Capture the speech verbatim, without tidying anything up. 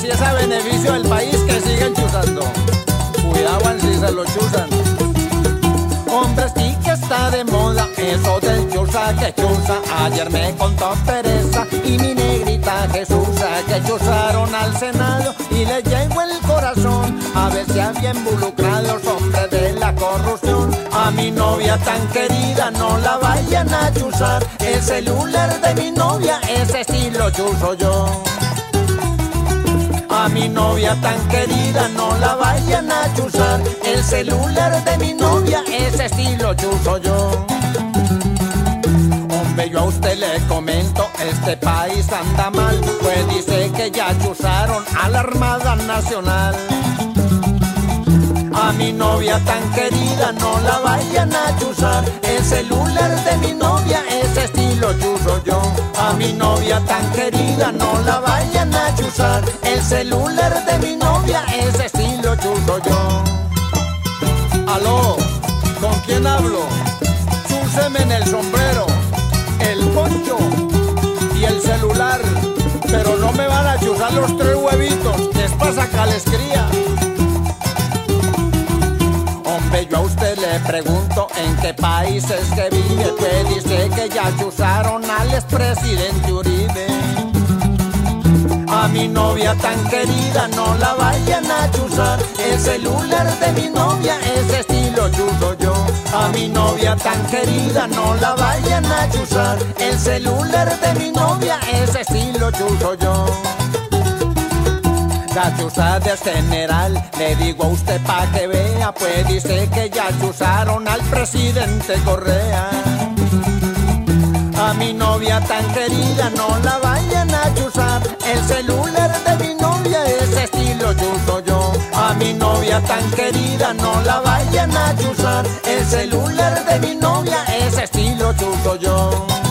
si es a beneficio del país que siguen chuzando. Cuidado en si se lo chuzan. Hombres, y que está de moda eso del chuza que chuza. Ayer me contó Teresa y mi negrita Jesusa que chuzaron al Senado y le llegó el corazón a ver si había involucrado los hombres de la corrupción. A mi novia tan querida no la vayan a chuzar. El celular de mi novia ese sí lo chuzo yo. A mi novia tan querida no la vayan a chuzar. El celular de mi novia ese sí lo chuzo yo. Hombre, yo a usted le comento, este país anda mal, pues dice que ya chuzaron a la Armada Nacional. A mi novia tan querida no la vayan a chuzar. El celular de mi novia ese sí lo chuzo yo. A mi novia tan querida no la vayan a chuzar. El celular de mi novia ese sí lo chuzo yo. Aló, ¿con quién hablo? Chúseme en el sombrero, el poncho y el celular, pero no me van a chuzar los tres huevitos, que es para sacarles cría. Hombre, yo a usted le pregunto en qué países que vive, pues dice que ya chuzaron al expresidente Uribe. A mi novia tan querida no la vayan a chuzar. El celular de mi novia ese sí lo chuzo yo. A mi novia tan querida no la vayan a chuzar. El celular de mi novia ese sí lo chuzo yo. La chuzada es general, le digo a usted pa' que vea, pues dice que ya chuzaron al presidente Correa. A mi novia tan querida no la vayan a chuzar. El celular de mi novia ese sí lo chuzo yo. A mi novia tan querida no la vayan a chuzar. El celular de mi novia ese sí lo chuzo yo.